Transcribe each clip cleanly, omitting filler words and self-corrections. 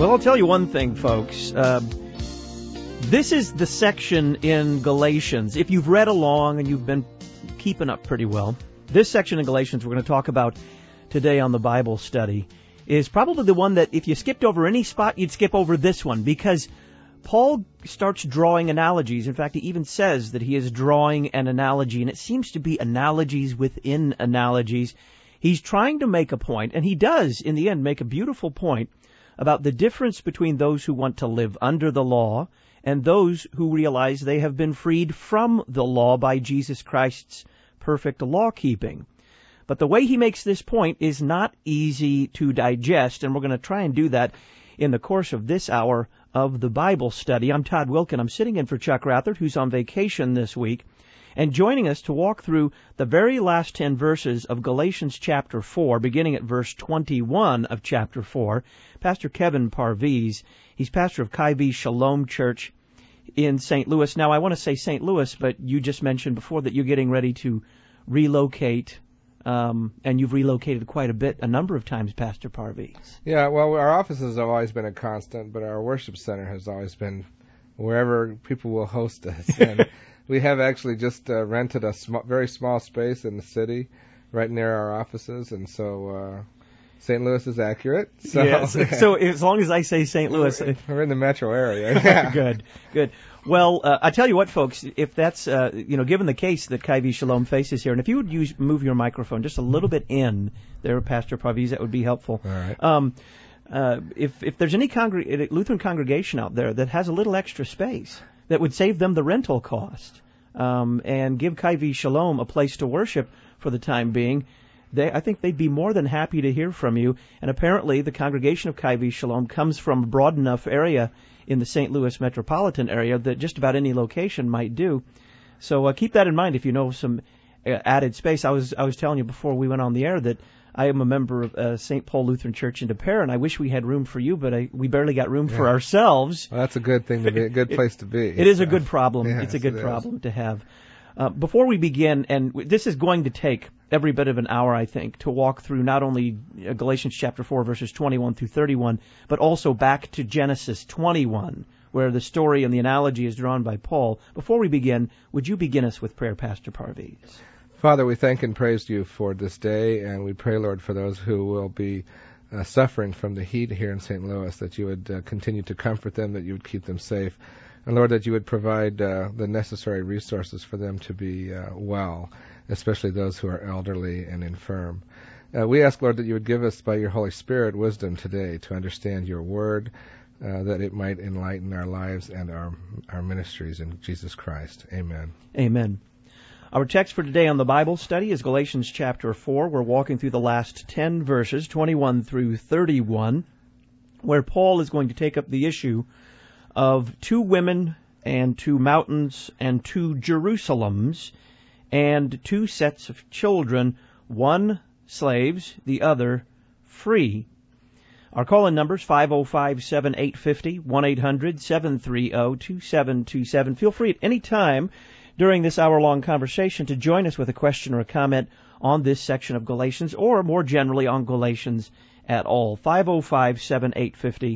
Well, I'll tell you one thing, folks. This is the section in Galatians. If you've read along and you've been keeping up pretty well, this section in Galatians we're going to talk about today on the Bible study is probably the one that if you skipped over any spot, you'd skip over this one, because Paul starts drawing analogies. In fact, he even says that he is drawing an analogy, and it seems to be analogies within analogies. He's trying to make a point, and he does, in the end, make a beautiful point about the difference between those who want to live under the law and those who realize they have been freed from the law by Jesus Christ's perfect law-keeping. But the way he makes this point is not easy to digest, and we're going to try and do that in the course of this hour of the Bible study. I'm Todd Wilkin. I'm sitting in for Chuck Rathert, who's on vacation this week. And joining us to walk through the very last 10 verses of Galatians chapter 4, beginning at verse 21 of chapter 4, Pastor Kevin Parviz. He's pastor of Kai-V Shalom Church in St. Louis. Now, I want to say St. Louis, but you just mentioned before that you're getting ready to relocate, and you've relocated quite a number of times, Pastor Parviz. Yeah, well, our offices have always been a constant, but our worship center has always been wherever people will host us. And we have actually just rented a very small space in the city right near our offices, and so St. Louis is accurate. So, yes. So as long as I say St. Louis. We're in the metro area. Yeah. Good. Well, I tell you what, folks, if that's, given the case that Kai-V Shalom faces here, and if you would move your microphone just a little bit in there, Pastor Parviz, that would be helpful. All right. If there's any Lutheran congregation out there that has a little extra space that would save them the rental cost, and give Kai-V Shalom a place to worship for the time being, I think they'd be more than happy to hear from you. And apparently the congregation of Kai-V Shalom comes from a broad enough area in the St. Louis metropolitan area that just about any location might do. So keep that in mind if you know some added space. I was telling you before we went on the air that I am a member of St. Paul Lutheran Church in Des Peres, and I wish we had room for you, but we barely got room for ourselves. Well, that's a good thing to be, a good place to be. It is a good problem. Yes, it's a good problem to have. Before we begin, and this is going to take every bit of an hour, I think, to walk through not only Galatians chapter 4, verses 21 through 31, but also back to Genesis 21, where the story and the analogy is drawn by Paul. Before we begin, would you begin us with prayer, Pastor Parviz? Father, we thank and praise you for this day, and we pray, Lord, for those who will be suffering from the heat here in St. Louis, that you would continue to comfort them, that you would keep them safe, and, Lord, that you would provide the necessary resources for them to be well, especially those who are elderly and infirm. We ask, Lord, that you would give us, by your Holy Spirit, wisdom today to understand your word, that it might enlighten our lives and our ministries in Jesus Christ. Amen. Amen. Our text for today on the Bible study is Galatians chapter 4. We're walking through the last 10 verses, 21 through 31, where Paul is going to take up the issue of 2 women and 2 mountains and 2 Jerusalems and 2 sets of children, one slaves, the other free. Our call-in numbers 505-7850, 1-800-730-2727. Feel free at any time during this hour-long conversation to join us with a question or a comment on this section of Galatians, or more generally on Galatians at all. 505-7850,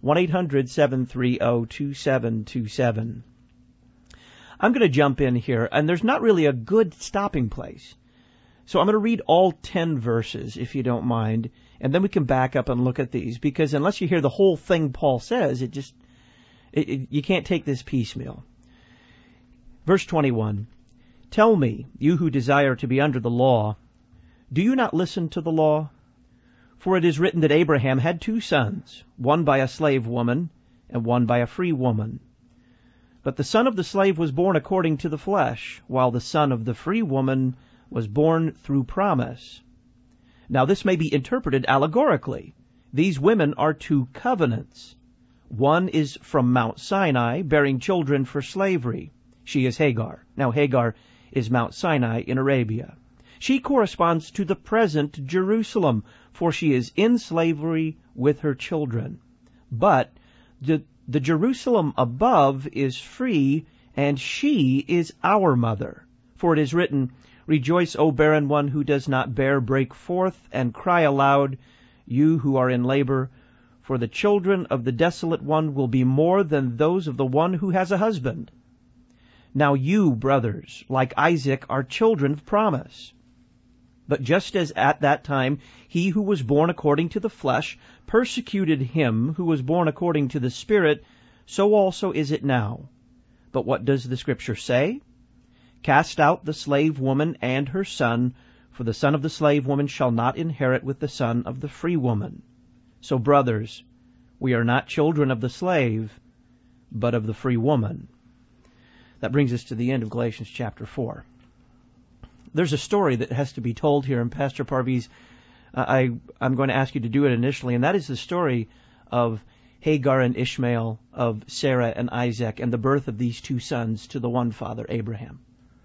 1-800-730-2727. I'm going to jump in here, and there's not really a good stopping place. So I'm going to read all 10 verses, if you don't mind, and then we can back up and look at these, because unless you hear the whole thing Paul says, you can't take this piecemeal. Verse 21, "Tell me, you who desire to be under the law, do you not listen to the law? For it is written that Abraham had 2 sons, one by a slave woman and one by a free woman. But the son of the slave was born according to the flesh, while the son of the free woman was born through promise. Now this may be interpreted allegorically. These women are 2 covenants. One is from Mount Sinai, bearing children for slavery. She is Hagar. Now Hagar is Mount Sinai in Arabia. She corresponds to the present Jerusalem, for she is in slavery with her children. But the Jerusalem above is free, and she is our mother. For it is written, Rejoice, O barren one who does not bear, break forth and cry aloud, you who are in labor, For the children of the desolate one will be more than those of the one who has a husband. Now you, brothers, like Isaac, are children of promise. But just as at that time he who was born according to the flesh persecuted him who was born according to the Spirit, so also is it now. But what does the Scripture say? Cast out the slave woman and her son, for the son of the slave woman shall not inherit with the son of the free woman. So, brothers, we are not children of the slave, but of the free woman. That brings us to the end of Galatians chapter 4. There's a story that has to be told here, and Pastor Parviz, I'm going to ask you to do it initially, and that is the story of Hagar and Ishmael, of Sarah and Isaac, and the birth of these two sons to the one father, Abraham.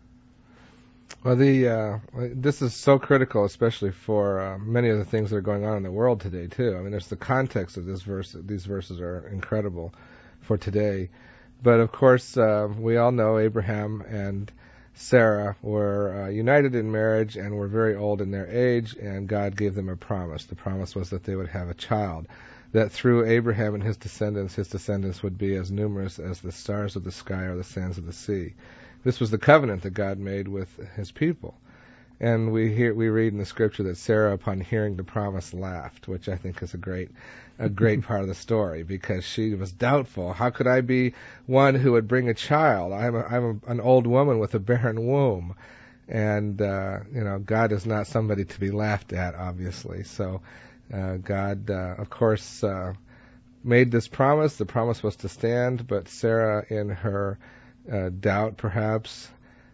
Well, this is so critical, especially for many of the things that are going on in the world today, too. I mean, there's the context of this verse. These verses are incredible for today. But, of course, we all know Abraham and Sarah were united in marriage and were very old in their age, and God gave them a promise. The promise was that they would have a child, that through Abraham and his descendants would be as numerous as the stars of the sky or the sands of the sea. This was the covenant that God made with his people. And we read in the Scripture that Sarah, upon hearing the promise, laughed, which I think is a great part of the story, because she was doubtful. How could I be one who would bring a child? I'm an old woman with a barren womb, and God is not somebody to be laughed at, obviously. So God, of course, made this promise. The promise was to stand, but Sarah, in her doubt, perhaps,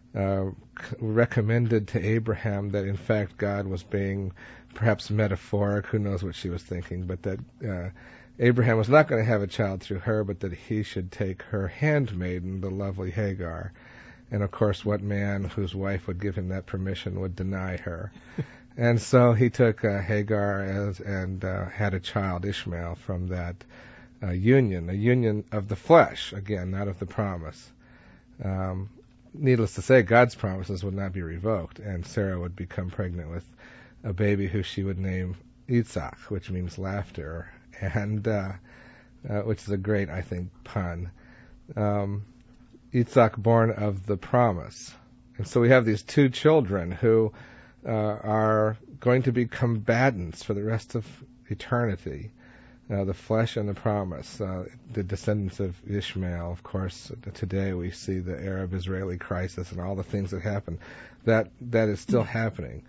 recommended to Abraham that in fact God was being perhaps metaphoric. Who knows what she was thinking, but that Abraham was not going to have a child through her, but that he should take her handmaiden, the lovely Hagar. And of course, what man whose wife would give him that permission would deny her? And so he took Hagar and had a child, Ishmael, from that union, a union of the flesh, again, not of the promise. Needless to say, God's promises would not be revoked, and Sarah would become pregnant with a baby who she would name Yitzhak, which means laughter, and which is a great, I think, pun. Yitzhak, born of the promise. And so we have these two children who are going to be combatants for the rest of eternity. The flesh and the promise, the descendants of Ishmael. Of course, today we see the Arab-Israeli crisis and all the things that happen. That is still happening.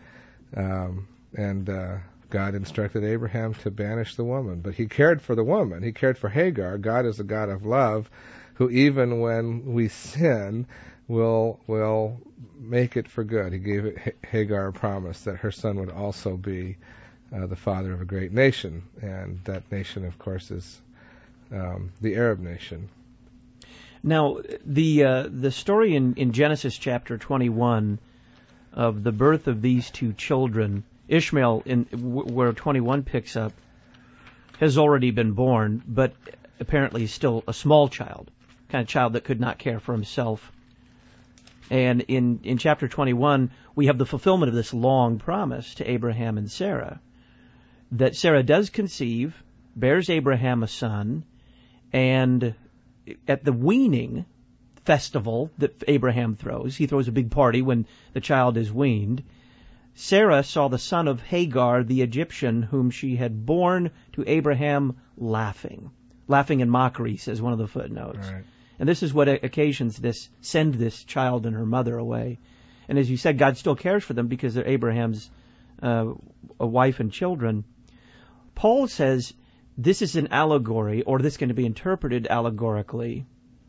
And God instructed Abraham to banish the woman. But he cared for the woman. He cared for Hagar. God is a God of love who, even when we sin, will make it for good. He gave Hagar a promise that her son would also be the father of a great nation, and that nation, of course, is the Arab nation. Now, the story in Genesis chapter 21 of the birth of these two children, Ishmael, where 21 picks up, has already been born, but apparently is still a small child, kind of child that could not care for himself. And in chapter 21, we have the fulfillment of this long promise to Abraham and Sarah, that Sarah does conceive, bears Abraham a son, and at the weaning festival that Abraham throws, he throws a big party when the child is weaned, Sarah saw the son of Hagar, the Egyptian, whom she had borne to Abraham, laughing in mockery, says one of the footnotes. Right. And this is what occasions send this child and her mother away. And as you said, God still cares for them because they're Abraham's a wife and children. Paul says this is an allegory, or this can be interpreted allegorically,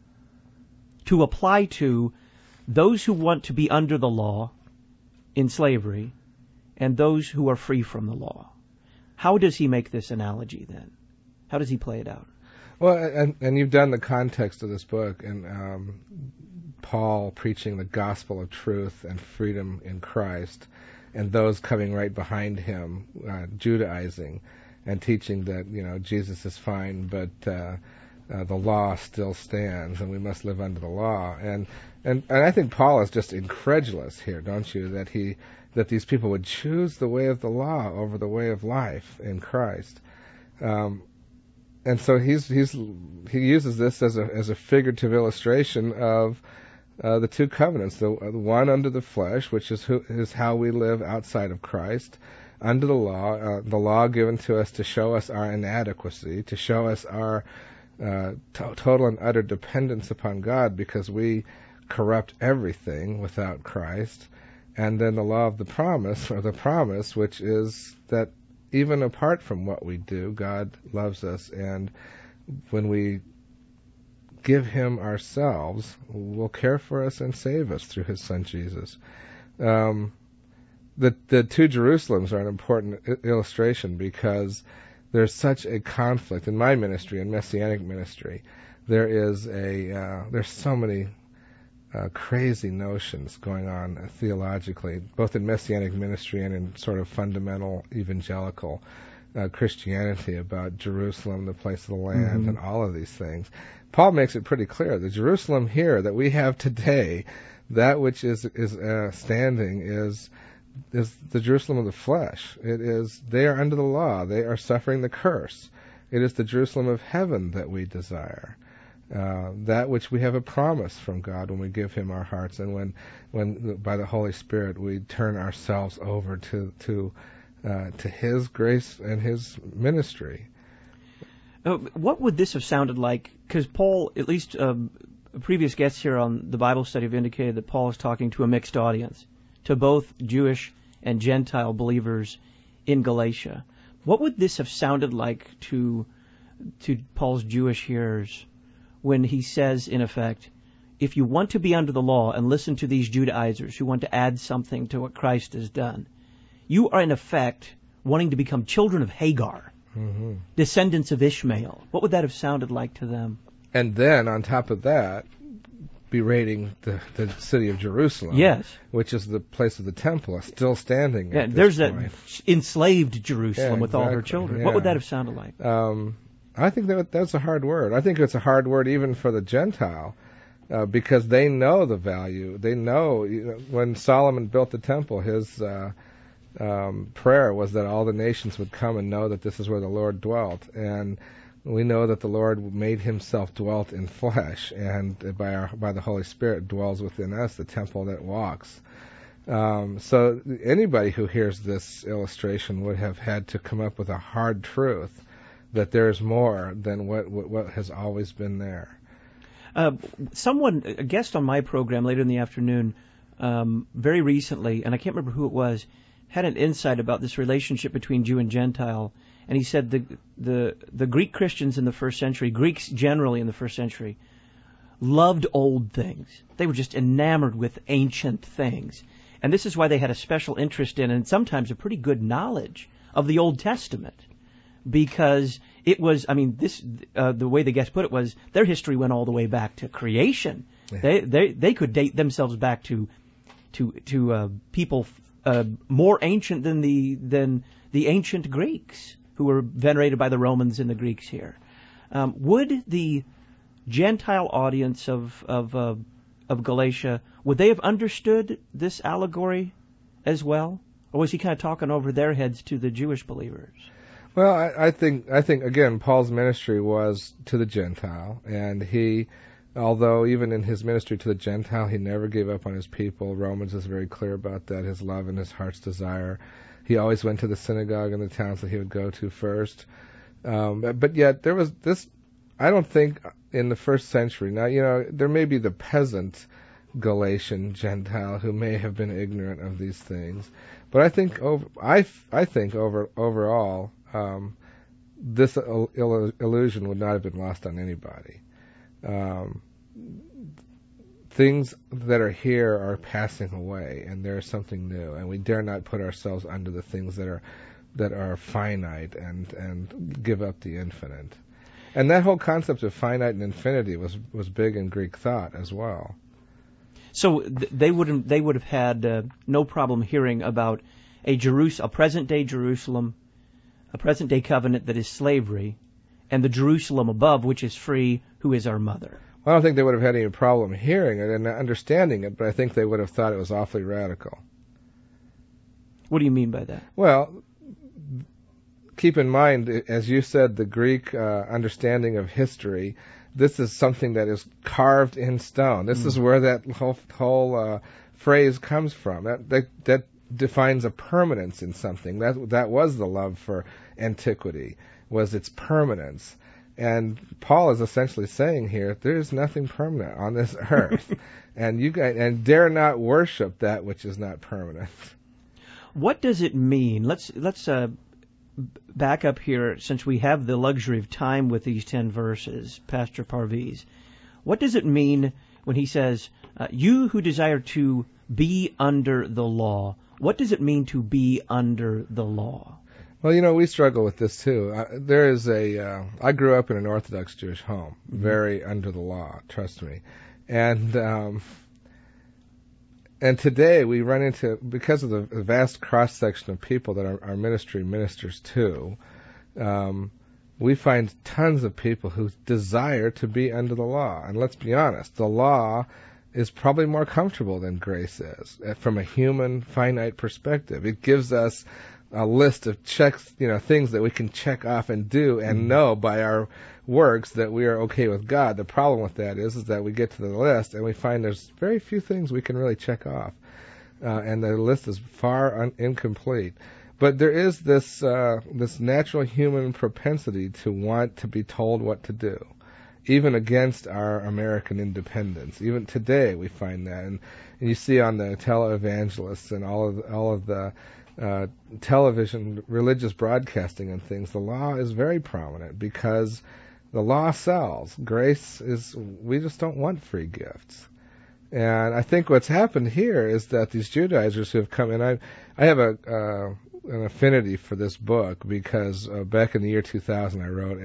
to apply to those who want to be under the law in slavery and those who are free from the law. How does he make this analogy then? How does he play it out? Well, and you've done the context of this book, and Paul preaching the gospel of truth and freedom in Christ, and those coming right behind him, Judaizing, and teaching that, Jesus is fine, but the law still stands, and we must live under the law. And I think Paul is just incredulous here, don't you? That these people would choose the way of the law over the way of life in Christ. so he uses this as a figurative illustration of the two covenants, the one under the flesh, which is how we live outside of Christ, under the law given to us to show us our inadequacy, to show us our total and utter dependence upon God because we corrupt everything without Christ, and then the law of the promise, or the promise, which is that even apart from what we do, God loves us, and when we give Him ourselves, will care for us and save us through His Son Jesus. The two Jerusalems are an important illustration because there's such a conflict in my ministry, in Messianic ministry. There's so many crazy notions going on theologically, both in Messianic ministry and in sort of fundamental evangelical Christianity about Jerusalem, the place of the land, and all of these things. Paul makes it pretty clear. The Jerusalem here that we have today, that which is standing is the Jerusalem of the flesh. They are under the law. They are suffering the curse. It is the Jerusalem of heaven that we desire. That which we have a promise from God when we give Him our hearts, and when by the Holy Spirit we turn ourselves over to His grace and His ministry. What would this have sounded like? Because Paul, at least previous guests here on the Bible study have indicated that Paul is talking to a mixed audience, to both Jewish and Gentile believers in Galatia. What would this have sounded like to Paul's Jewish hearers when he says, in effect, if you want to be under the law and listen to these Judaizers who want to add something to what Christ has done, you are in effect wanting to become children of Hagar, descendants of Ishmael. What would that have sounded like to them? And then, on top of that, berating the city of Jerusalem, yes, which is the place of the temple, still standing. Yeah, there's that enslaved Jerusalem with all her children. Yeah. What would that have sounded like? I think that's a hard word. I think it's a hard word even for the Gentile, because they know the value. They know, when Solomon built the temple, his prayer was that all the nations would come and know that this is where the Lord dwelt. And we know that the Lord made Himself dwelt in flesh, and by the Holy Spirit dwells within us, the temple that walks. So anybody who hears this illustration would have had to come up with a hard truth that there's more than what has always been there. A guest on my program later in the afternoon, very recently, and I can't remember who it was, had an insight about this relationship between Jew and Gentile. And he said the Greek Christians in the first century, Greeks generally in the first century, loved old things. They were just enamored with ancient things. And this is why they had a special interest in, and sometimes a pretty good knowledge of the Old Testament. Because it was, the way the guest put it was, their history went all the way back to creation. Yeah. They could date themselves back to people more ancient than the ancient Greeks, who were venerated by the Romans and the Greeks here. Would the Gentile audience of Galatia, would they have understood this allegory as well? Or was he kind of talking over their heads to the Jewish believers? Well, I think again, Paul's ministry was to the Gentile, and he, although even in his ministry to the Gentile, he never gave up on his people. Romans is very clear about that, his love and his heart's desire. He always went to the synagogue in the towns that he would go to first. But yet there was this, I don't think in the first century, now, there may be the peasant Galatian Gentile who may have been ignorant of these things. But I think overall, this illusion would not have been lost on anybody. Things that are here are passing away, and there is something new, and we dare not put ourselves under the things that are finite and give up the infinite. And that whole concept of finite and infinity was big in Greek thought as well. So they would have had no problem hearing about a present day Jerusalem, a present day covenant that is slavery, and the Jerusalem above, which is free, who is our mother. Well, I don't think they would have had any problem hearing it and understanding it, but I think they would have thought it was awfully radical. What do you mean by that? Well, keep in mind, as you said, the Greek understanding of history. This is something that is carved in stone. This is where that whole phrase comes from. That defines a permanence in something. That was the love for antiquity, was its permanence. And Paul is essentially saying here, there is nothing permanent on this earth, and dare not worship that which is not permanent. What does it mean? Let's back up here, since we have the luxury of time with these 10 verses, Pastor Parviz. What does it mean when he says, you who desire to be under the law? What does it mean to be under the law? Well, we struggle with this too. I grew up in an Orthodox Jewish home, very under the law, trust me. And today we run into, because of the vast cross-section of people that our ministry ministers to, we find tons of people who desire to be under the law. And let's be honest, the law is probably more comfortable than grace is, from a human, finite perspective. It gives us a list of checks, things that we can check off and do and know by our works that we are okay with God. The problem with that is that we get to the list and we find there's very few things we can really check off, and the list is far incomplete. But there is this natural human propensity to want to be told what to do, even against our American independence. Even today we find that, and you see on the televangelists and all of the television, religious broadcasting and things, the law is very prominent because the law sells. Grace is, we just don't want free gifts. And I think what's happened here is that these Judaizers who have come in, I have an affinity for this book because back in the year 2000 I wrote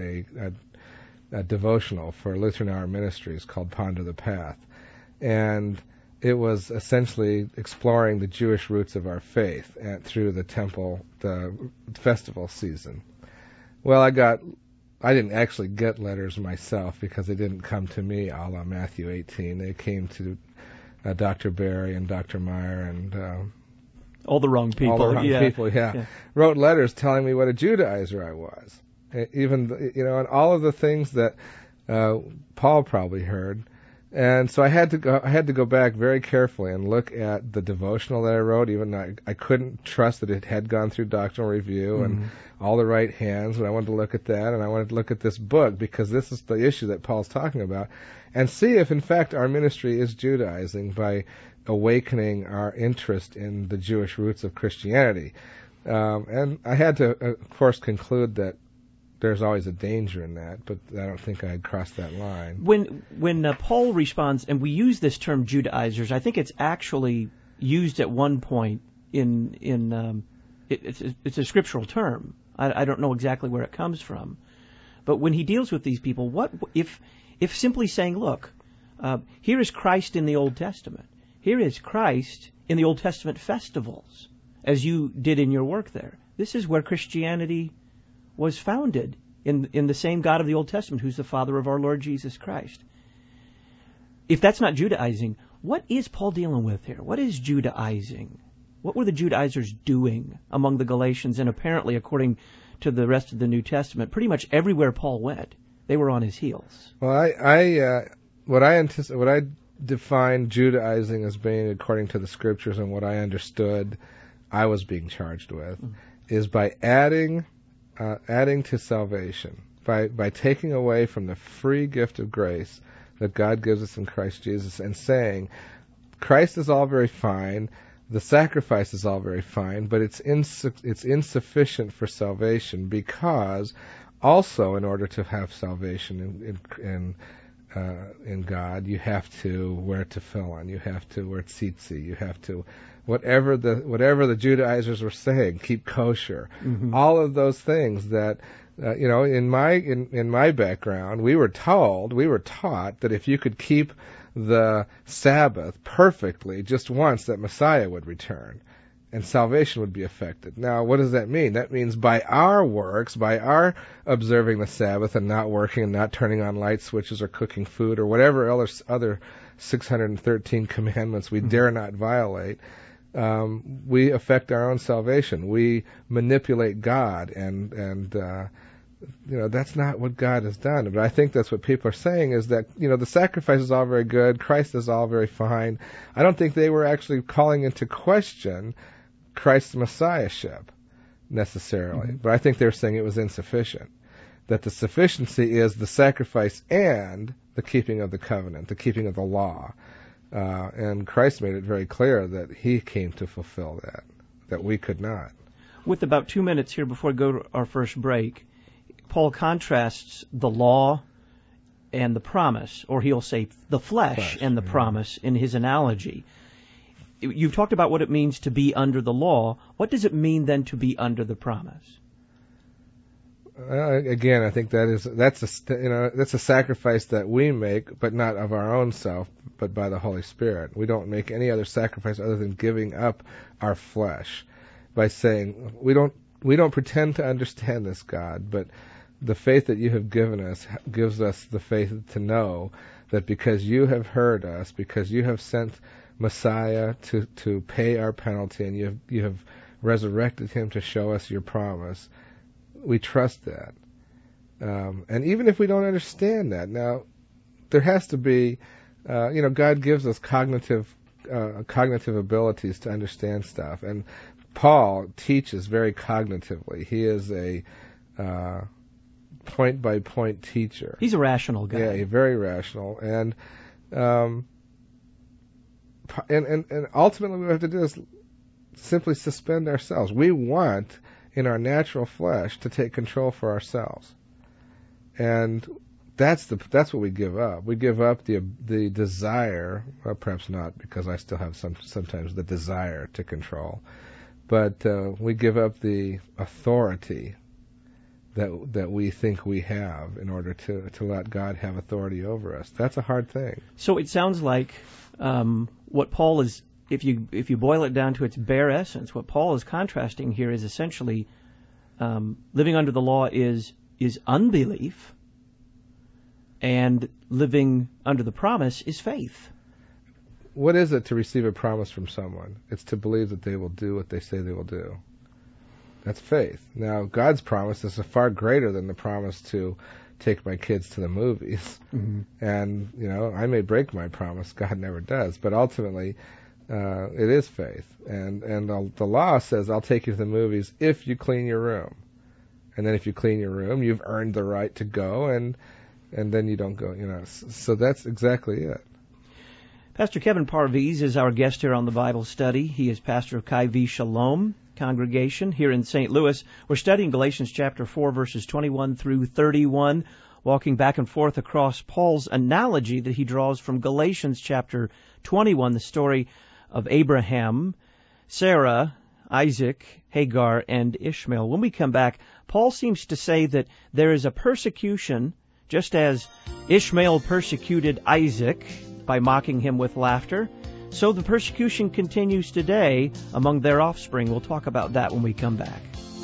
a devotional for Lutheran Hour Ministries called Ponder the Path. And it was essentially exploring the Jewish roots of our faith through the temple, the festival season. Well, I didn't actually get letters myself because they didn't come to me a la Matthew 18. They came to Dr. Barry and Dr. Meyer and all the wrong people. All the wrong people, yeah. Wrote letters telling me what a Judaizer I was. Even, and all of the things that Paul probably heard. And so I had to go back very carefully and look at the devotional that I wrote, even though I couldn't trust that it had gone through doctrinal review and all the right hands. But I wanted to look at that, and I wanted to look at this book because this is the issue that Paul's talking about, and see if in fact our ministry is Judaizing by awakening our interest in the Jewish roots of Christianity. And I had to, of course, conclude that there's always a danger in that, but I don't think I had crossed that line. When Paul responds, and we use this term Judaizers, I think it's actually used at one point it's a scriptural term. I don't know exactly where it comes from, but when he deals with these people, what if simply saying, look, here is Christ in the Old Testament, here is Christ in the Old Testament festivals, as you did in your work there. This is where Christianity was founded, in the same God of the Old Testament, who's the Father of our Lord Jesus Christ. If that's not Judaizing, what is Paul dealing with here? What is Judaizing? What were the Judaizers doing among the Galatians, and apparently, according to the rest of the New Testament, pretty much everywhere Paul went, they were on his heels? Well, what I define Judaizing as being, according to the Scriptures and what I understood I was being charged with, is by adding to salvation, by taking away from the free gift of grace that God gives us in Christ Jesus and saying, Christ is all very fine, the sacrifice is all very fine, but it's insufficient for salvation, because also in order to have salvation in God, you have to wear tefillin, you have to wear tzitzi, you have to whatever the Judaizers were saying, keep kosher. All of those things that, in my background, we were taught that if you could keep the Sabbath perfectly just once, that Messiah would return and salvation would be effected. Now, what does that mean? That means by our works, by our observing the Sabbath and not working and not turning on light switches or cooking food or whatever other 613 commandments we dare not violate, we affect our own salvation. We manipulate God, and that's not what God has done. But I think that's what people are saying, is that, the sacrifice is all very good, Christ is all very fine. I don't think they were actually calling into question Christ's messiahship necessarily, but I think they were saying it was insufficient. That the sufficiency is the sacrifice and the keeping of the covenant, the keeping of the law. And Christ made it very clear that he came to fulfill that we could not. With about 2 minutes here before we go to our first break, Paul contrasts the law and the promise, or he'll say the flesh and the promise in his analogy. You've talked about what it means to be under the law. What does it mean then to be under the promise? Again, I think that's a sacrifice that we make, but not of our own self, but by the Holy Spirit. We don't make any other sacrifice other than giving up our flesh by saying we don't pretend to understand this, God, but the faith that you have given us gives us the faith to know that because you have heard us, because you have sent Messiah to pay our penalty, and you have resurrected him to show us your promise, we trust that. And even if we don't understand that, now there has to be, God gives us cognitive abilities to understand stuff, and Paul teaches very cognitively. He is a point-by-point teacher. He's a rational guy. Yeah, very rational. And ultimately what we have to do is simply suspend ourselves. We want, in our natural flesh, to take control for ourselves. And that's what we give up. We give up the desire, well, perhaps not, because I still have sometimes the desire to control, but we give up the authority that we think we have in order to let God have authority over us. That's a hard thing. So it sounds like what Paul is, if you boil it down to its bare essence, what Paul is contrasting here is essentially living under the law is unbelief, and living under the promise is faith. What is it to receive a promise from someone? It's to believe that they will do what they say they will do. That's faith. Now, God's promise is far greater than the promise to take my kids to the movies. Mm-hmm. And, I may break my promise. God never does. But ultimately, it is faith. And the law says, I'll take you to the movies if you clean your room. And then if you clean your room, you've earned the right to go, and then you don't go, So that's exactly it. Pastor Kevin Parviz is our guest here on the Bible Study. He is pastor of Chi Vi Shalom congregation here in St. Louis. We're studying Galatians chapter 4, verses 21 through 31, walking back and forth across Paul's analogy that he draws from Galatians chapter 21, the story of Abraham, Sarah, Isaac, Hagar, and Ishmael. When we come back, Paul seems to say that there is a persecution, just as Ishmael persecuted Isaac by mocking him with laughter, so the persecution continues today among their offspring. We'll talk about that when we come back.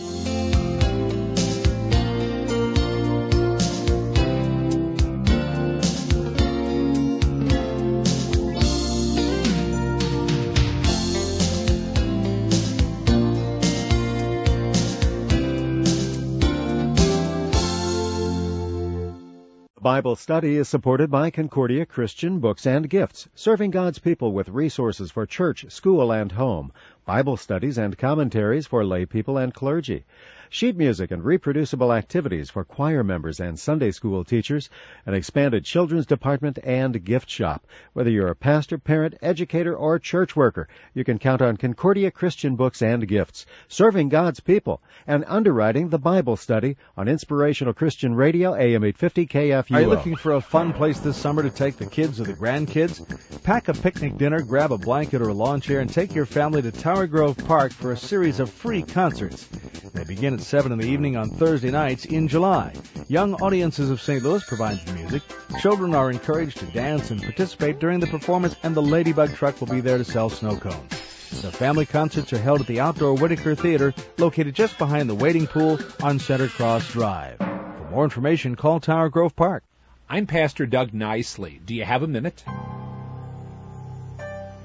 Bible Study is supported by Concordia Christian Books and Gifts, serving God's people with resources for church, school, and home, Bible studies and commentaries for lay people and clergy, sheet music and reproducible activities for choir members and Sunday school teachers, an expanded children's department and gift shop. Whether you're a pastor, parent, educator, or church worker, you can count on Concordia Christian Books and Gifts, serving God's people, and underwriting the Bible Study on Inspirational Christian Radio, AM 850 KFUO. Are you looking for a fun place this summer to take the kids or the grandkids? Pack a picnic dinner, grab a blanket or a lawn chair, and take your family to Tower Grove Park for a series of free concerts. They begin at 7 in the evening on Thursday nights in July. Young audiences of St. Louis provide the music. Children are encouraged to dance and participate during the performance, and the Ladybug Truck will be there to sell snow cones. The family concerts are held at the outdoor Whitaker Theater, located just behind the wading pool on Center Cross Drive. For more information, call Tower Grove Park. I'm Pastor Doug Nicely. Do you have a minute?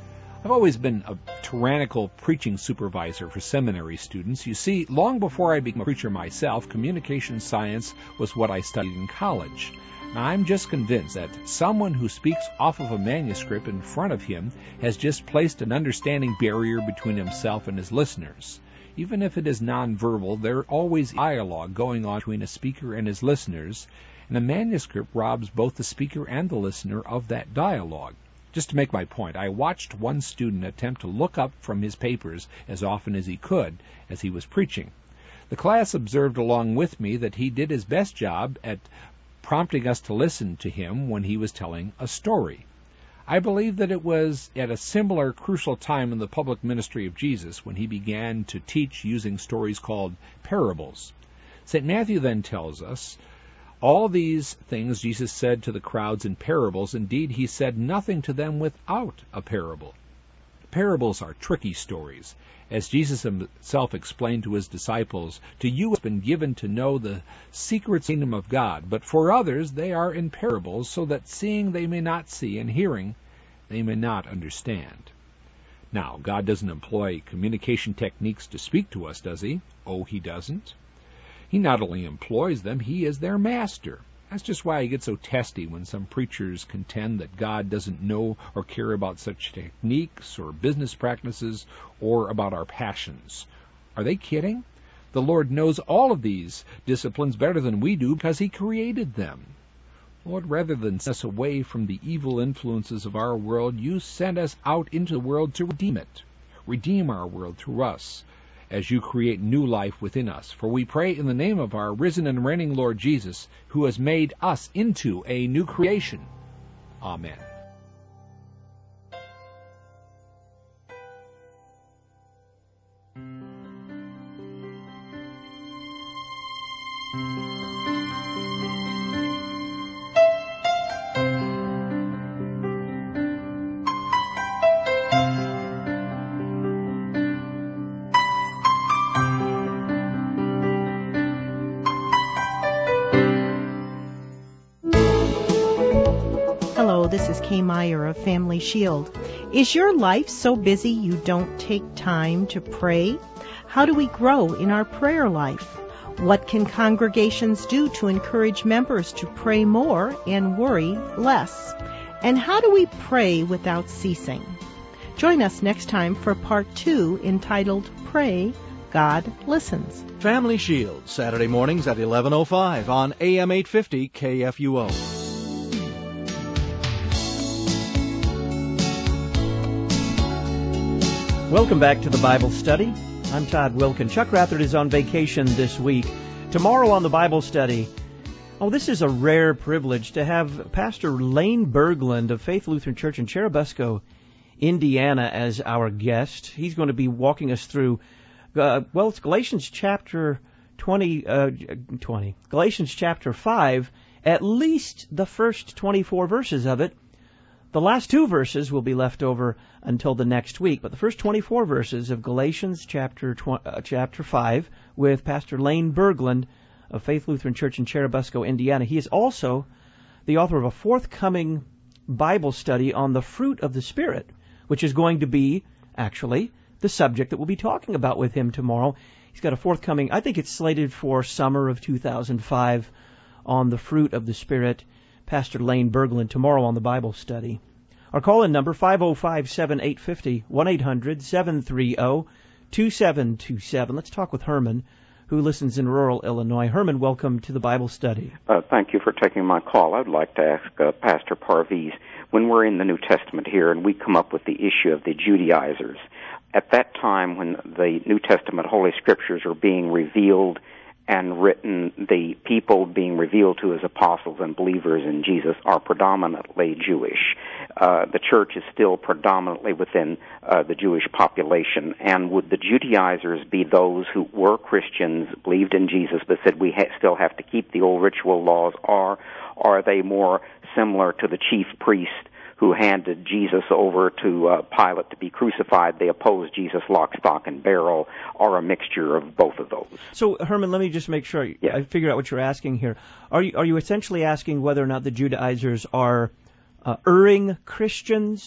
I've always been a tyrannical preaching supervisor for seminary students. You see, long before I became a preacher myself, communication science was what I studied in college. Now, I'm just convinced that someone who speaks off of a manuscript in front of him has just placed an understanding barrier between himself and his listeners. Even if it is nonverbal, there always is dialogue going on between a speaker and his listeners, and a manuscript robs both the speaker and the listener of that dialogue. Just to make my point, I watched one student attempt to look up from his papers as often as he could as he was preaching. The class observed along with me that he did his best job at prompting us to listen to him when he was telling a story. I believe that it was at a similar crucial time in the public ministry of Jesus when he began to teach using stories called parables. St. Matthew then tells us, all these things Jesus said to the crowds in parables. Indeed, he said nothing to them without a parable. Parables are tricky stories. As Jesus himself explained to his disciples, to you has been given to know the secret kingdom of God, but for others they are in parables, so that seeing they may not see, and hearing they may not understand. Now, God doesn't employ communication techniques to speak to us, does he? Oh, he doesn't. He not only employs them, he is their master. That's just why I get so testy when some preachers contend that God doesn't know or care about such techniques or business practices or about our passions. Are they kidding? The Lord knows all of these disciplines better than we do because he created them. Lord, rather than send us away from the evil influences of our world, you sent us out into the world to redeem it. Redeem our world through us, as you create new life within us. For we pray in the name of our risen and reigning Lord Jesus, who has made us into a new creation. Amen. This is Kay Meyer of Family Shield. Is your life so busy you don't take time to pray? How do we grow in our prayer life? What can congregations do to encourage members to pray more and worry less? And how do we pray without ceasing? Join us next time for part 2 entitled Pray, God Listens. Family Shield, Saturday mornings at 11:05 on AM 850 KFUO. Welcome back to the Bible Study. I'm Todd Wilkin. Chuck Rathert is on vacation this week. Tomorrow on the Bible Study, this is a rare privilege to have Pastor Lane Berglund of Faith Lutheran Church in Churubusco, Indiana, as our guest. He's going to be walking us through, it's Galatians chapter 20, Galatians chapter 5, at least the first 24 verses of it. The last 2 verses will be left over until the next week, but the first 24 verses of Galatians chapter 5 with Pastor Lane Berglund of Faith Lutheran Church in Churubusco, Indiana. He is also the author of a forthcoming Bible study on the fruit of the Spirit, which is going to be, actually, the subject that we'll be talking about with him tomorrow. He's got a forthcoming, I think it's slated for summer of 2005, on the fruit of the Spirit. Pastor Lane Berglund tomorrow on the Bible Study. Our call-in number, 505-7850, 1-800-730-2727. Let's talk with Herman, who listens in rural Illinois. Herman, welcome to the Bible Study. Thank you for taking my call. I'd like to ask Pastor Parviz, when we're in the New Testament here and we come up with the issue of the Judaizers, at that time when the New Testament Holy Scriptures are being revealed and written, the people being revealed to as apostles and believers in Jesus are predominantly Jewish. The church is still predominantly within the Jewish population. And would the Judaizers be those who were Christians, believed in Jesus, but said we still have to keep the old ritual laws, or are they more similar to the chief priest who handed Jesus over to Pilate to be crucified? They opposed Jesus lock, stock, and barrel, or a mixture of both of those. So, Herman, let me just make sure I figure out what you're asking here. Are you essentially asking whether or not the Judaizers are erring Christians,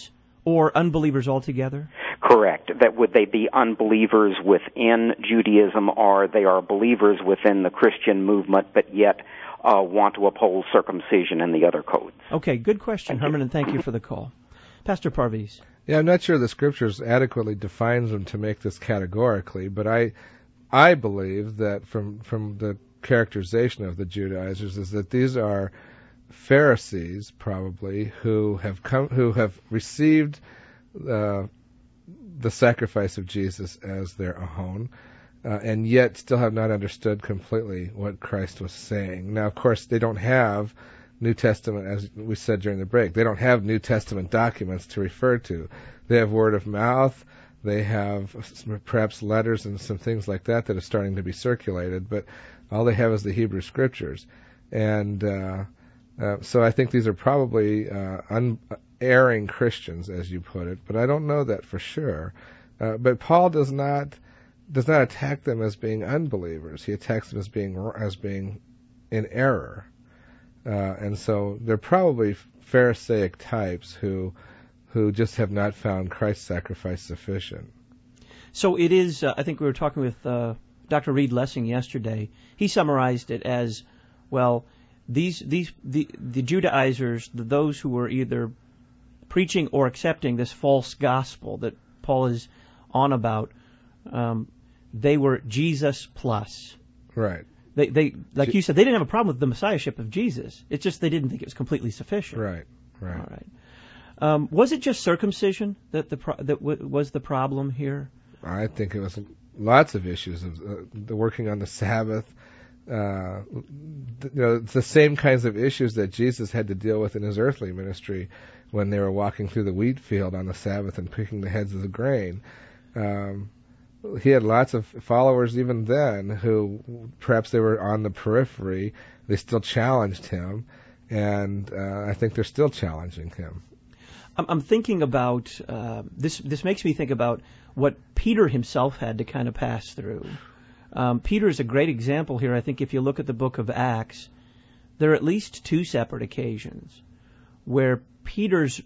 Or unbelievers altogether? Correct. That would they be unbelievers within Judaism, or they are believers within the Christian movement, but yet want to uphold circumcision and the other codes? Okay, good question, Herman, and thank you for the call. Pastor Parviz. Yeah, I'm not sure the Scriptures adequately defines them to make this categorically, but I believe that from the characterization of the Judaizers is that these are Pharisees, probably, who have received the sacrifice of Jesus as their own, and yet still have not understood completely what Christ was saying. Now, of course, they don't have New Testament, as we said during the break, they don't have New Testament documents to refer to. They have word of mouth. They have perhaps letters and some things like that are starting to be circulated, but all they have is the Hebrew Scriptures. And so I think these are probably unerring Christians, as you put it, but I don't know that for sure. But Paul does not attack them as being unbelievers. He attacks them as being in error. And so they're probably Pharisaic types who just have not found Christ's sacrifice sufficient. So it is, I think we were talking with Dr. Reed Lessing yesterday. He summarized it as, well, the Judaizers, those who were either preaching or accepting this false gospel that Paul is on about, they were Jesus plus. Right. They like you said, they didn't have a problem with the messiahship of Jesus. It's just they didn't think it was completely sufficient. Right. All right. Was it just circumcision that was the problem here? I think it was lots of issues of the working on the Sabbath. It's the same kinds of issues that Jesus had to deal with in his earthly ministry when they were walking through the wheat field on the Sabbath and picking the heads of the grain. He had lots of followers even then who perhaps they were on the periphery. They still challenged him, and I think they're still challenging him. I'm thinking about this makes me think about what Peter himself had to kind of pass through. Peter is a great example here. I think if you look at the book of Acts, there are at least two separate occasions where Peter's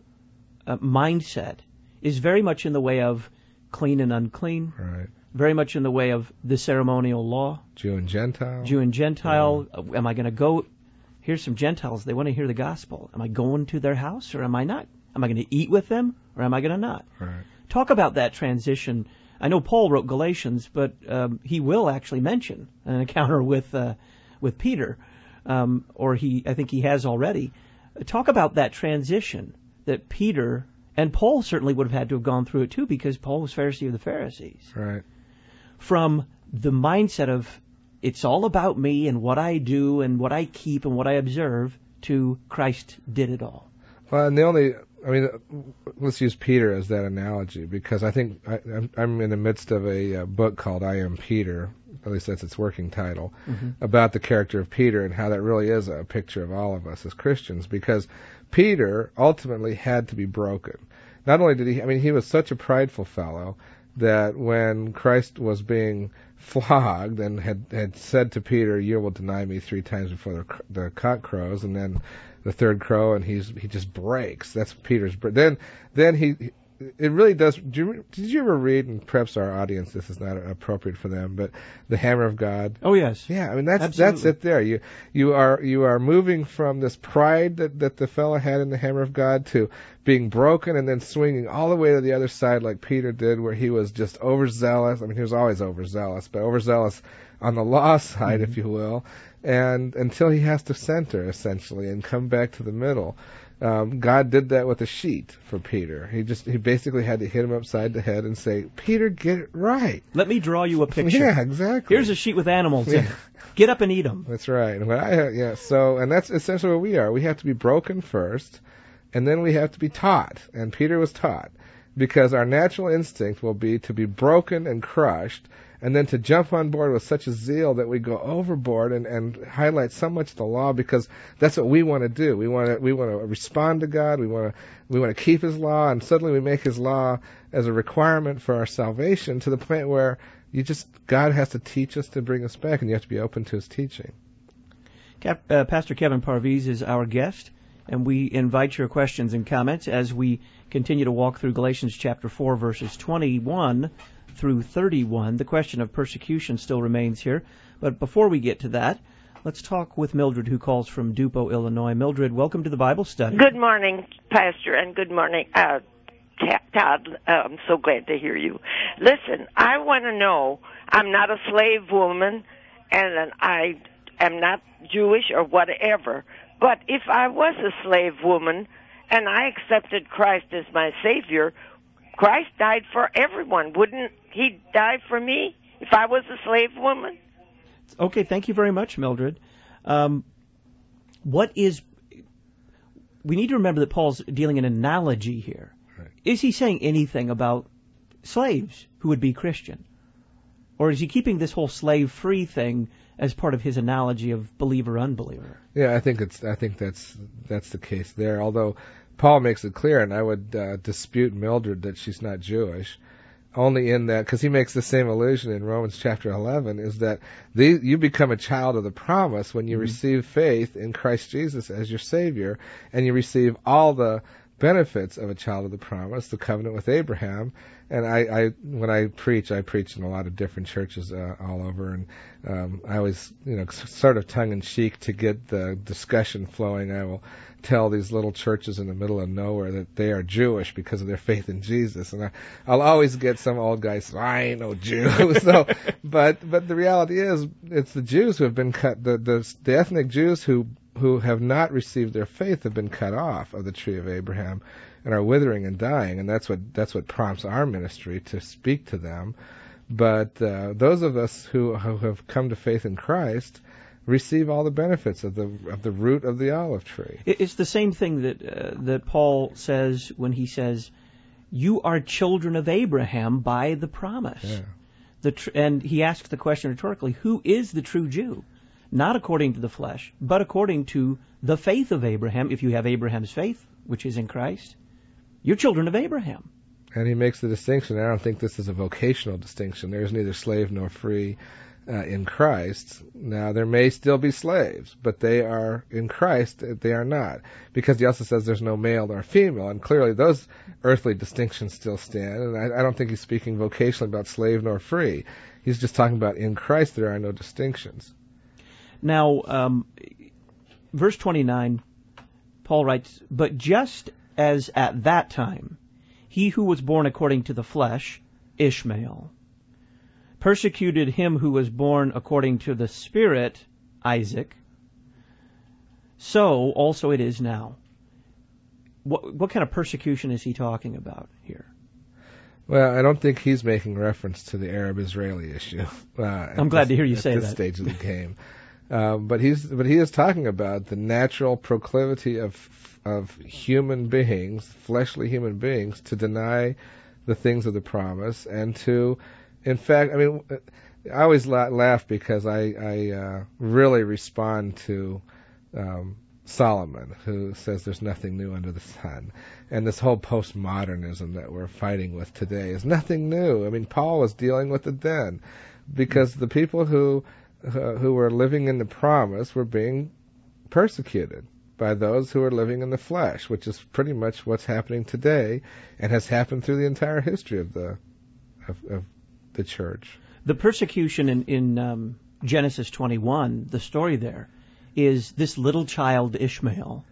mindset is very much in the way of clean and unclean, right? Very much in the way of the ceremonial law. Jew and Gentile. Yeah. Am I going to go? Here's some Gentiles. They want to hear the gospel. Am I going to their house or am I not? Am I going to eat with them or am I going to not? Right. Talk about that transition. I know Paul wrote Galatians, but he will actually mention an encounter with Peter, or I think he has already. Talk about that transition that Peter and Paul certainly would have had to have gone through it too, because Paul was Pharisee of the Pharisees. Right. From the mindset of it's all about me and what I do and what I keep and what I observe to Christ did it all. Well, and let's use Peter as that analogy, because I think I'm in the midst of a book called I Am Peter, at least that's its working title, about the character of Peter and how that really is a picture of all of us as Christians, because Peter ultimately had to be broken. Not only did he was such a prideful fellow that when Christ was being flogged and had said to Peter, "You will deny me 3 times before the cock crows," and then the third crow, and he just breaks. That's Peter's. Then it really does. Did you ever read? And perhaps our audience, this is not appropriate for them, but the Hammer of God. Oh yes. Yeah, that's it. There, you are moving from this pride that the fellow had in the Hammer of God to being broken and then swinging all the way to the other side, like Peter did, where he was just overzealous. I mean, he was always overzealous, but overzealous on the law side, if you will, and until he has to center essentially and come back to the middle. God did that with a sheet for Peter. He basically had to hit him upside the head and say, "Peter, get it right. Let me draw you a picture." Yeah, exactly. Here's a sheet with animals in it. Get up and eat them. That's right. And that's essentially what we are. We have to be broken first, and then we have to be taught. And Peter was taught, because our natural instinct will be to be broken and crushed, and then to jump on board with such a zeal that we go overboard and highlight so much the law, because that's what we want to do. We want to respond to God. We want to keep His law, and suddenly we make His law as a requirement for our salvation, to the point where God has to teach us to bring us back, and you have to be open to His teaching. Pastor Kevin Parviz is our guest. And we invite your questions and comments as we continue to walk through Galatians chapter 4, verses 21 through 31. The question of persecution still remains here. But before we get to that, let's talk with Mildred, who calls from Dupo, Illinois. Mildred, welcome to the Bible study. Good morning, Pastor, and good morning, Todd. I'm so glad to hear you. Listen, I want to know, I'm not a slave woman, and I am not Jewish or whatever, but if I was a slave woman and I accepted Christ as my Savior, Christ died for everyone. Wouldn't He die for me if I was a slave woman? Okay, thank you very much, Mildred. We need to remember that Paul's dealing in analogy here. Right. Is he saying anything about slaves who would be Christian? Or is he keeping this whole slave-free thing as part of his analogy of believer-unbeliever? Yeah, I think that's the case there. Although Paul makes it clear, and I would dispute Mildred that she's not Jewish, only in that, because he makes the same allusion in Romans chapter 11, is that you become a child of the promise when you receive faith in Christ Jesus as your Savior, and you receive all the benefits of a child of the promise, the covenant with Abraham. And when I preach in a lot of different churches all over, and I always, sort of tongue-in-cheek to get the discussion flowing, I will tell these little churches in the middle of nowhere that they are Jewish because of their faith in Jesus. And I'll always get some old guy saying, I ain't no Jew. But the reality is, it's the Jews who have been cut, the ethnic Jews who have not received their faith have been cut off of the tree of Abraham and are withering and dying, and that's what prompts our ministry to speak to them. But those of us who have come to faith in Christ receive all the benefits of the root of the olive tree. It's the same thing that Paul says when he says, "You are children of Abraham by the promise." Yeah. And he asks the question rhetorically, who is the true Jew? Not according to the flesh, but according to the faith of Abraham. If you have Abraham's faith, which is in Christ, you're children of Abraham. And he makes the distinction. I don't think this is a vocational distinction. There is neither slave nor free in Christ. Now, there may still be slaves, but they are in Christ. They are not. Because he also says there's no male nor female, and clearly those earthly distinctions still stand. And I don't think he's speaking vocationally about slave nor free. He's just talking about in Christ there are no distinctions. Now, verse 29, Paul writes, "But just as at that time he who was born according to the flesh, Ishmael, persecuted him who was born according to the Spirit, Isaac, so also it is now." What kind of persecution is he talking about here? Well, I don't think he's making reference to the Arab-Israeli issue. I'm glad to hear you say that. At this stage of the game. But he is talking about the natural proclivity of human beings, fleshly human beings, to deny the things of the promise and to, in fact, I always laugh because I really respond to Solomon, who says there's nothing new under the sun. And this whole postmodernism that we're fighting with today is nothing new. Paul was dealing with it then, because the people who were living in the promise were being persecuted by those who are living in the flesh, which is pretty much what's happening today and has happened through the entire history of the church. The persecution in Genesis 21, the story there, is this little child Ishmael,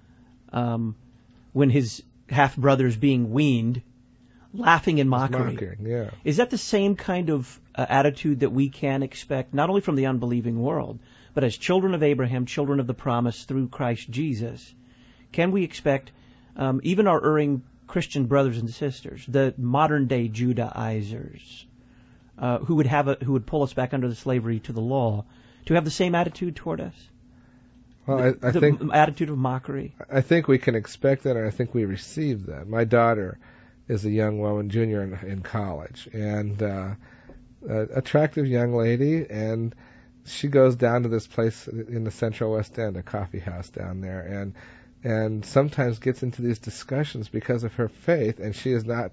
when his half-brother's being weaned, laughing in mockery. Yeah. Is that the same kind of attitude that we can expect, not only from the unbelieving world, but as children of Abraham, children of the promise through Christ Jesus? Can we expect even our erring Christian brothers and sisters, the modern-day Judaizers, who would pull us back under the slavery to the law, to have the same attitude toward us? Well, I think attitude of mockery. I think we can expect that, and I think we receive that. My daughter is a young woman, junior in college, and attractive young lady, and she goes down to this place in the Central West End, a coffee house down there, and sometimes gets into these discussions because of her faith, and she is not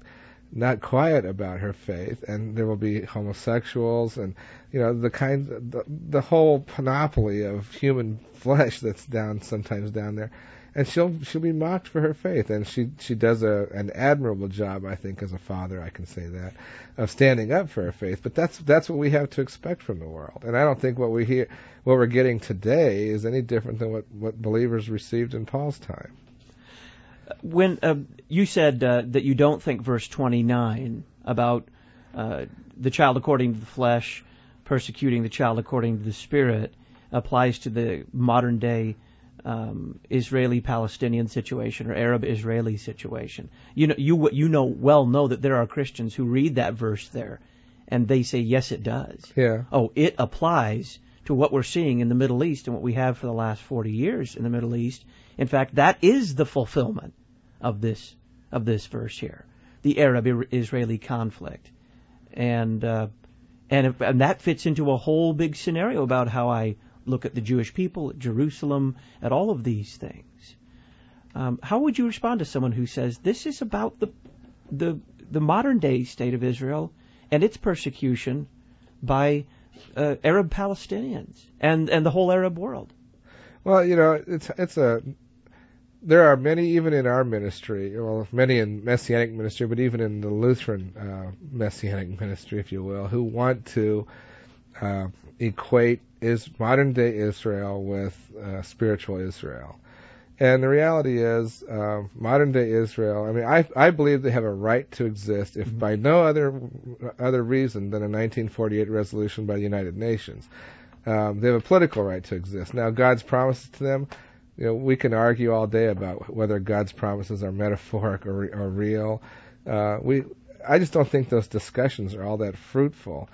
not quiet about her faith, and there will be homosexuals and the whole panoply of human flesh that's sometimes down there, and she'll be mocked for her faith, and she does an admirable job, I think, as a father, I can say that, of standing up for her faith. But that's what we have to expect from the world, and I don't think what we're getting today is any different than what believers received in Paul's time. When you said that you don't think verse 29 about the child according to the flesh persecuting the child according to the Spirit applies to the modern day Israeli-Palestinian situation or Arab-Israeli situation. You know that there are Christians who read that verse there, and they say, yes, it does. Yeah. Oh, it applies to what we're seeing in the Middle East and what we have for the last 40 years in the Middle East. In fact, that is the fulfillment of this verse here, the Arab-Israeli conflict, and that fits into a whole big scenario about how I look at the Jewish people, at Jerusalem, at all of these things. How would you respond to someone who says this is about the modern day state of Israel and its persecution by Arab Palestinians and the whole Arab world? Well, there are many, even in our ministry, many in Messianic ministry, but even in the Lutheran Messianic ministry, if you will, who want to equate modern-day Israel with spiritual Israel. And the reality is, modern-day Israel, I believe they have a right to exist if by no other reason than a 1948 resolution by the United Nations. They have a political right to exist. Now, God's promises to them, we can argue all day about whether God's promises are metaphoric or real. I just don't think those discussions are all that fruitful.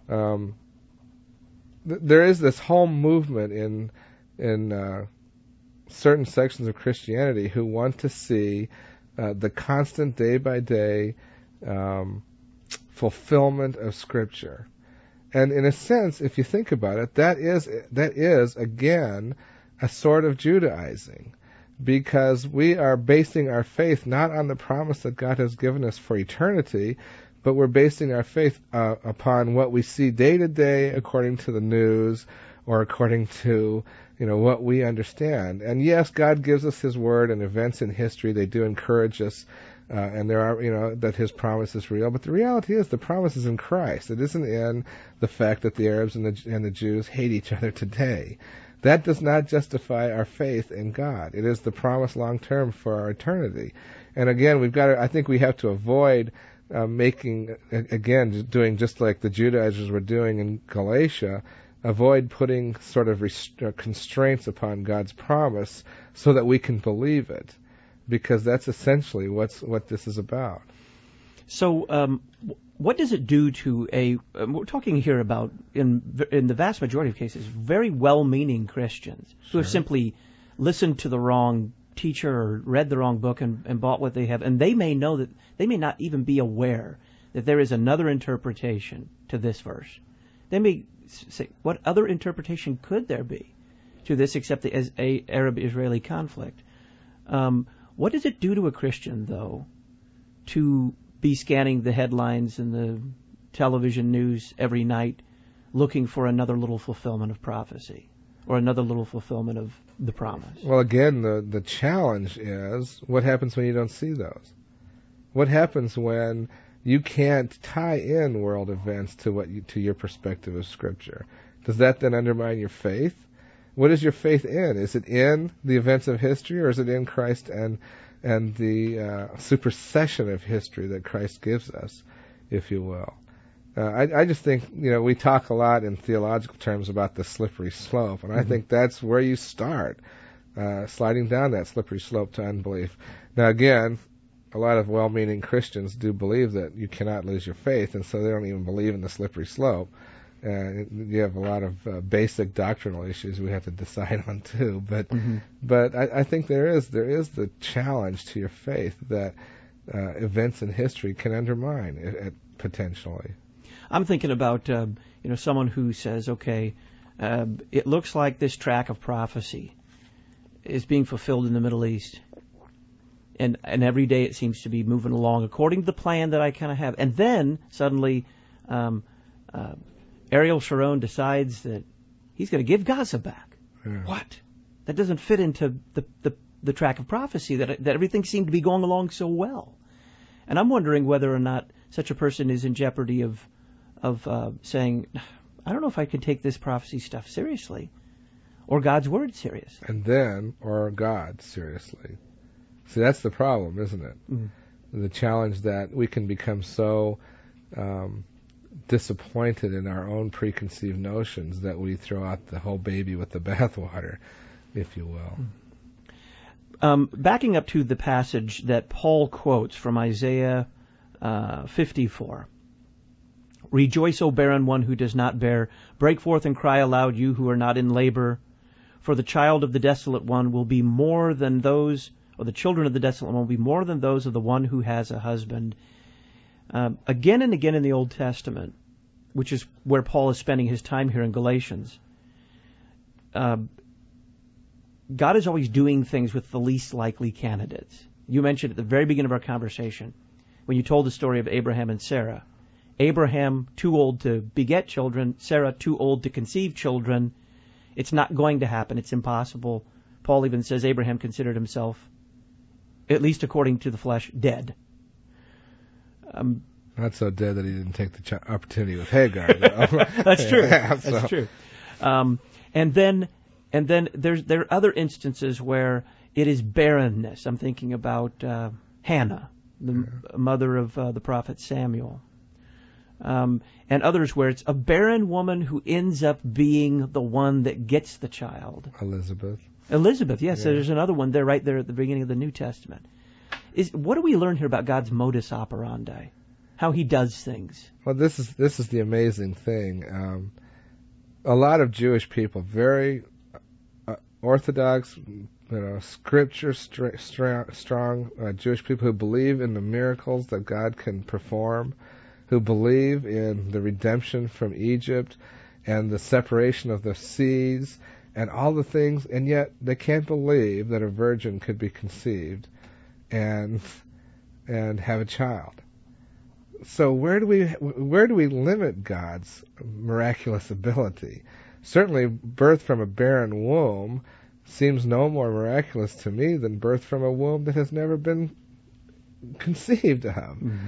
There is this whole movement in certain sections of Christianity who want to see the constant day-by-day fulfillment of Scripture. And in a sense, if you think about it, that is again a sort of Judaizing, because we are basing our faith not on the promise that God has given us for eternity, but we're basing our faith upon what we see day to day according to the news or according to what we understand. And yes, God gives us His Word, and events in history, they do encourage us, and there are that His promise is real. But the reality is the promise is in Christ. It isn't in the fact that the Arabs and the Jews hate each other today. That does not justify our faith in God. It is the promise long term for our eternity. And again, I think we have to avoid doing just like the Judaizers were doing in Galatia, avoid putting sort of constraints upon God's promise so that we can believe it, because that's essentially what this is about. So, what does it do to we're talking here about, in the vast majority of cases, very well-meaning Christians who have simply listened to the wrong teacher or read the wrong book and bought what they have, and they may know that they may not even be aware that there is another interpretation to this verse. They may say, what other interpretation could there be to this except the Arab-Israeli conflict? What does it do to a Christian, though, to be scanning the headlines and the television news every night looking for another little fulfillment of prophecy or another little fulfillment of the promise? Well, again, the challenge is what happens when you don't see those? What happens when you can't tie in world events to your perspective of Scripture? Does that then undermine your faith? What is your faith in? Is it in the events of history, or is it in Christ and the supersession of history that Christ gives us, if you will? I just think, we talk a lot in theological terms about the slippery slope, and I think that's where you start, sliding down that slippery slope to unbelief. Now, again, a lot of well-meaning Christians do believe that you cannot lose your faith, and so they don't even believe in the slippery slope. You have a lot of basic doctrinal issues we have to decide on too. But I think there is the challenge to your faith that events in history can undermine it potentially. I'm thinking about someone who says, okay, it looks like this track of prophecy is being fulfilled in the Middle East. And every day it seems to be moving along according to the plan that I kind of have. And then suddenly Ariel Sharon decides that he's going to give Gaza back. Yeah. What? That doesn't fit into the track of prophecy that everything seemed to be going along so well. And I'm wondering whether or not such a person is in jeopardy of saying, I don't know if I can take this prophecy stuff seriously, or God's word seriously. And then, or God seriously. See, that's the problem, isn't it? Mm-hmm. The challenge that we can become so disappointed in our own preconceived notions that we throw out the whole baby with the bathwater, if you will. Backing up to the passage that Paul quotes from Isaiah 54. Rejoice, O barren one who does not bear. Break forth and cry aloud, you who are not in labor. For the child of the desolate one will be more than those, or the children of the desolate one will be more than those of the one who has a husband. Again and again in the Old Testament, which is where Paul is spending his time here in Galatians, God is always doing things with the least likely candidates. You mentioned at the very beginning of our conversation, when you told the story of Abraham and Sarah. Abraham, too old to beget children. Sarah, too old to conceive children. It's not going to happen. It's impossible. Paul even says Abraham considered himself, at least according to the flesh, dead. Not so dead that he didn't take the opportunity with Hagar. That's true. Yeah, That's true. And then there are other instances where it is barrenness. I'm thinking about Hannah, the mother of the prophet Samuel. And others where it's a barren woman who ends up being the one that gets the child. Elizabeth, yes. Yeah. There's another one there right there at the beginning of the New Testament. What do we learn here about God's modus operandi? How he does things? Well, this is the amazing thing. A lot of Jewish people, very Orthodox, Scripture strong Jewish people who believe in the miracles that God can perform, who believe in the redemption from Egypt and the separation of the seas and all the things, and yet they can't believe that a virgin could be conceived and have a child. So where do we limit God's miraculous ability? Certainly, birth from a barren womb seems no more miraculous to me than birth from a womb that has never been conceived of. Mm-hmm.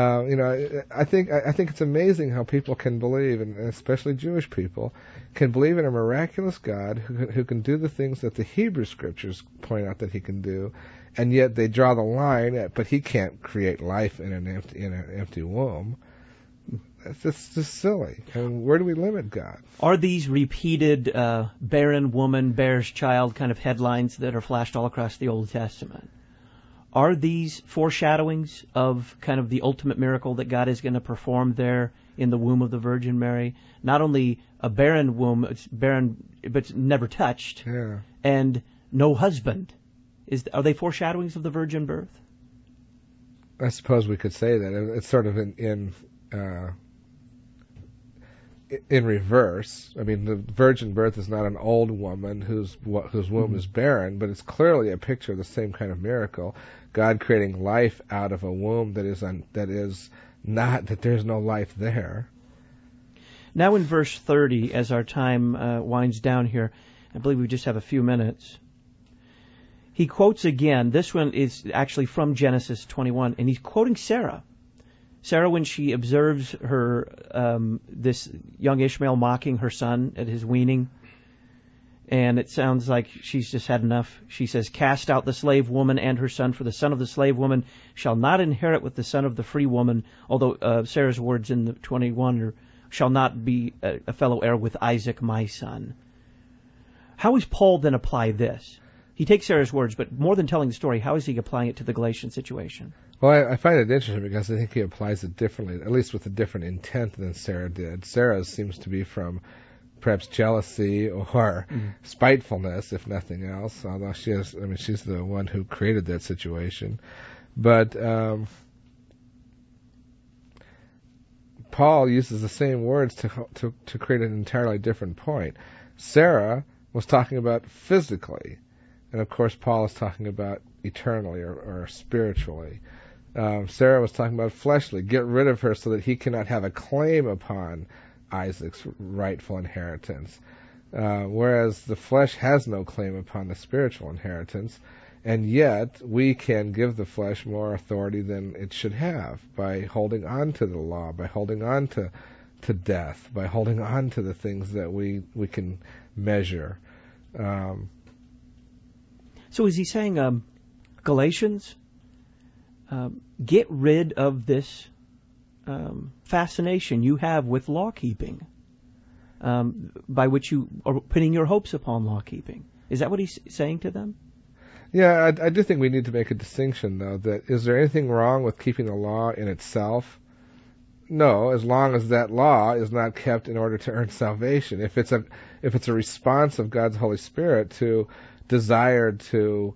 I think it's amazing how people can believe, and especially Jewish people, can believe in a miraculous God who can do the things that the Hebrew Scriptures point out that He can do, and yet they draw the line. But He can't create life in an empty womb. That's just silly. And where do we limit God? Are these repeated barren woman bears child kind of headlines that are flashed all across the Old Testament? Are these foreshadowings of kind of the ultimate miracle that God is going to perform there in the womb of the Virgin Mary? Not only a barren womb, it's barren, but it's never touched, and no husband. Are they foreshadowings of the virgin birth? I suppose we could say that. It's sort of in reverse. I mean, the virgin birth is not an old woman whose womb is barren, but it's clearly a picture of the same kind of miracle. God creating life out of a womb that there's no life there. Now in verse 30, as our time winds down here, I believe we just have a few minutes. He quotes again. This one is actually from Genesis 21, and he's quoting Sarah. Sarah, when she observes her this young Ishmael mocking her son at his weaning, and it sounds like she's just had enough. She says, "Cast out the slave woman and her son, for the son of the slave woman shall not inherit with the son of the free woman." Although Sarah's words in the 21 are, "shall not be a fellow heir with Isaac, my son." How does Paul then apply this? He takes Sarah's words, but more than telling the story, how is he applying it to the Galatian situation? Well, I find it interesting because I think he applies it differently, at least with a different intent than Sarah did. Sarah seems to be from perhaps jealousy or spitefulness, if nothing else, although she's the one who created that situation. But Paul uses the same words to create an entirely different point. Sarah was talking about physically, and of course Paul is talking about eternally or spiritually. Sarah was talking about fleshly. Get rid of her so that he cannot have a claim upon Isaac's rightful inheritance. Whereas the flesh has no claim upon the spiritual inheritance, and yet we can give the flesh more authority than it should have by holding on to the law, by holding on to death, by holding on to the things that we can measure. So is he saying, Galatians, get rid of this fascination you have with law-keeping, by which you are putting your hopes upon law-keeping? Is that what he's saying to them? Yeah, I do think we need to make a distinction, though, that is there anything wrong with keeping the law in itself? No, as long as that law is not kept in order to earn salvation. If it's a response of God's Holy Spirit to desire to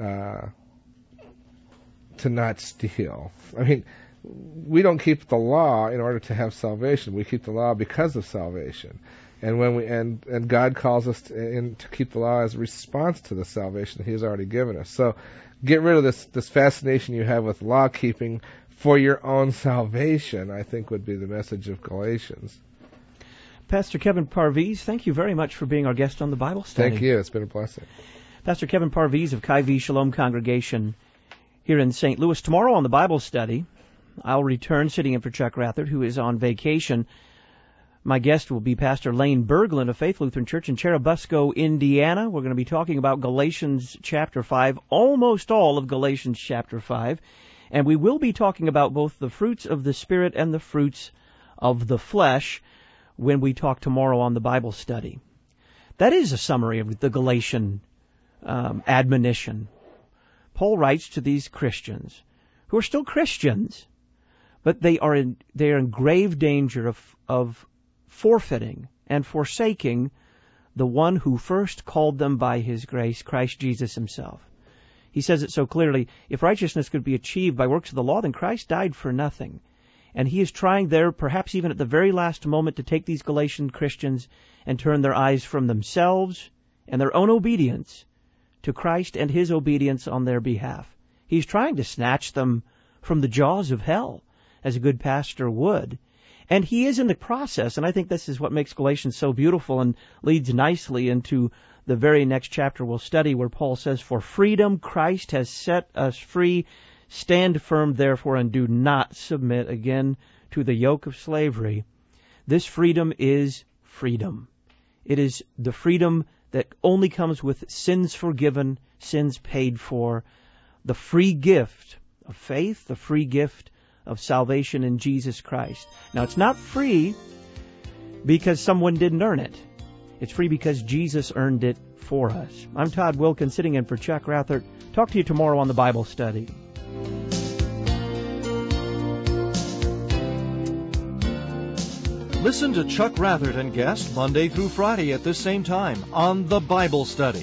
not steal. I mean, we don't keep the law in order to have salvation. We keep the law because of salvation. And when and God calls us to keep the law as a response to the salvation He has already given us. So get rid of this fascination you have with law keeping for your own salvation, I think would be the message of Galatians. Pastor Kevin Parviz, thank you very much for being our guest on the Bible study. Thank you. It's been a blessing. Pastor Kevin Parviz of Chi V Shalom Congregation here in St. Louis. Tomorrow on the Bible study, I'll return sitting in for Chuck Rathert, who is on vacation. My guest will be Pastor Lane Berglund of Faith Lutheran Church in Cherubusco, Indiana. We're going to be talking about Galatians chapter 5, almost all of Galatians chapter 5. And we will be talking about both the fruits of the Spirit and the fruits of the flesh when we talk tomorrow on the Bible study. That is a summary of the Galatian admonition. Paul writes to these Christians who are still Christians, but they are in grave danger of forfeiting and forsaking the one who first called them by His grace, Christ Jesus Himself. He says it so clearly, if righteousness could be achieved by works of the law, then Christ died for nothing. And he is trying there, perhaps even at the very last moment, to take these Galatian Christians and turn their eyes from themselves and their own obedience to Christ and His obedience on their behalf. He's trying to snatch them from the jaws of hell, as a good pastor would. And he is in the process, and I think this is what makes Galatians so beautiful and leads nicely into the very next chapter we'll study, where Paul says, "For freedom Christ has set us free. Stand firm, therefore, and do not submit again to the yoke of slavery." This freedom is freedom. It is the freedom that only comes with sins forgiven, sins paid for, the free gift of faith, the free gift of salvation in Jesus Christ. Now, it's not free because someone didn't earn it. It's free because Jesus earned it for us. I'm Todd Wilkins, sitting in for Chuck Rathert. Talk to you tomorrow on the Bible study. Listen to Chuck Rathert and guests Monday through Friday at this same time on the Bible study.